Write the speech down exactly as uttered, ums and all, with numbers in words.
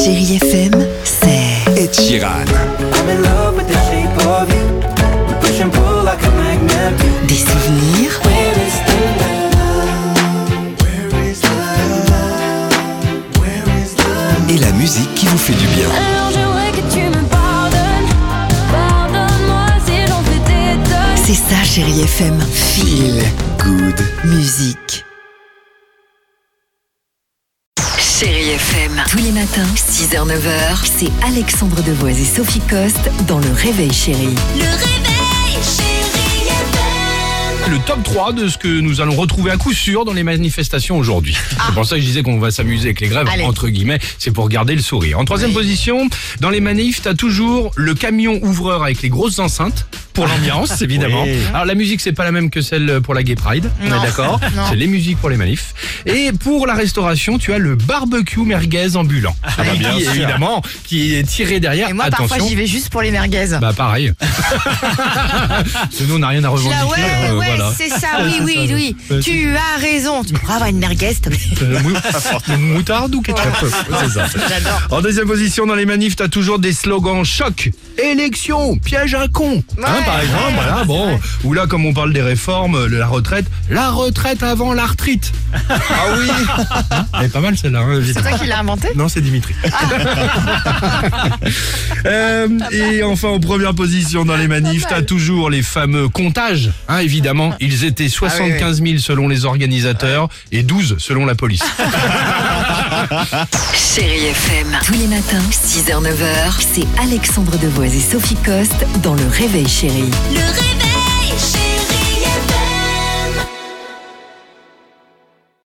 Chérie F M, c'est Ed Sheeran. des souvenirs, Et la musique qui vous fait du bien. Alors j'aimerais que tu me pardonnes. Pardonne-moi si j'en fais des tonnes. c'est ça Chérie F M. Feel good. Musique. Chérie F M, tous les matins, six heures neuf heures, c'est Alexandre Devoise et Sophie Coste dans Le Réveil Chérie. Le réveil, chérie F M. Le top trois de ce que nous allons retrouver à coup sûr dans les manifestations aujourd'hui. C'est pour ça que je disais qu'on va s'amuser avec les grèves, Allez. entre guillemets, c'est pour garder le sourire. En troisième position, dans les manifs, t'as toujours le camion ouvreur avec les grosses enceintes, pour l'ambiance, évidemment. Oui. Alors la musique, c'est pas la même que celle pour la Gay Pride, on Non. est d'accord. Non. C'est les musiques pour les manifs. Et pour la restauration, tu as le barbecue merguez ambulant. bah, bien qui, sûr. évidemment, qui est tiré derrière. Et moi, Attention. parfois, j'y vais juste pour les merguez. Bah pareil. Parce que nous, on n'a rien à revendiquer. Là, ouais, euh, ouais, voilà. c'est ça, oui, oui, ça. oui. Ouais, Tu as raison. Tu pourras avoir une merguez, s'il te plaît. Euh, mou- Moutarde ou ketchup. C'est ça. J'adore. En deuxième position dans les manifs, t'as toujours des slogans choc, élection, piège à con. Hein, par exemple, voilà, bon. Ou là, comme on parle des réformes, de la retraite, la retraite avant l'arthrite. Ah oui. Elle est pas mal celle-là. Hein, C'est toi qui l'as inventé? non, c'est Dimitri. Euh, et enfin, en première position dans les manifs, t'as toujours les fameux comptages. Hein, évidemment, ils étaient soixante-quinze mille selon les organisateurs et douze selon la police. Chérie F M, tous les matins, six heures neuf heures, c'est Alexandre Devoise et Sophie Coste dans Le Réveil Chérie. Le réveil.